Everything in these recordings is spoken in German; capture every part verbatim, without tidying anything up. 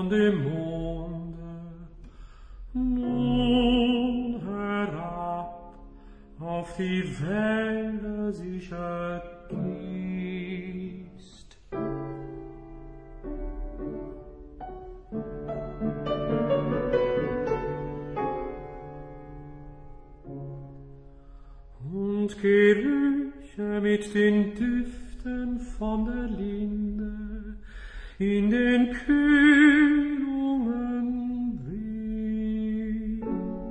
von dem Monde, nun herab auf die Wälder sich ergießt. Und Gerüche mit den Düften von der Linde in den Kühlungen wehen.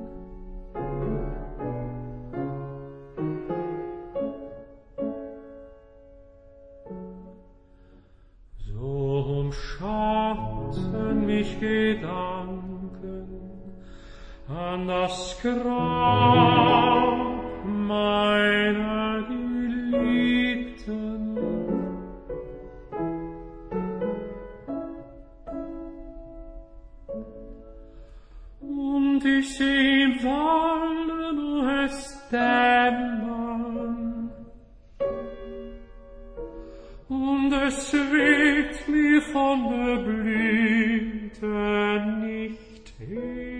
So umschatten mich Gedanken an das Grab meiner Geliebten. Und ich seh im Walde nur es dämmern, und es weht mir von der Blüte nicht her.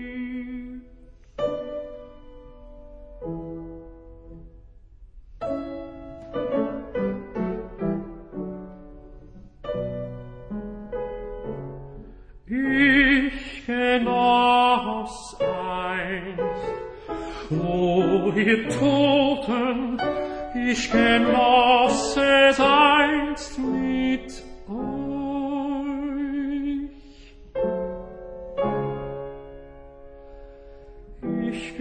Ich genoss einst, o ihr Toten, ich genoss es einst mit euch. Ich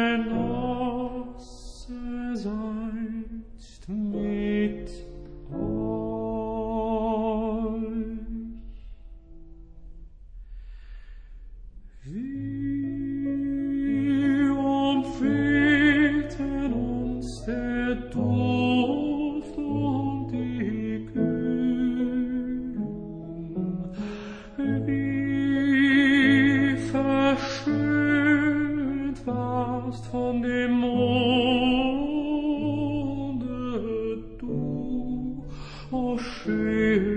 genoss es einst mit euch. Wie umfehlten uns der Duft und die Kühlung, wie verschönt warst von dem Monde du, o schön.